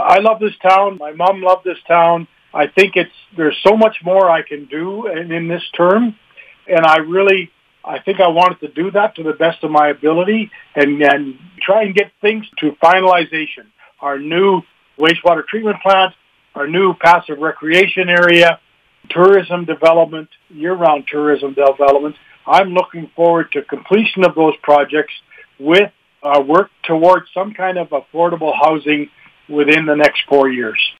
I love this town. My mom loved this town. I think there's so much more I can do in this term, and I think I wanted to do that to the best of my ability and try and get things to finalization. Our new wastewater treatment plant, our new passive recreation area, tourism development, year-round tourism development. I'm looking forward to completion of those projects with work towards some kind of affordable housing within the next 4 years.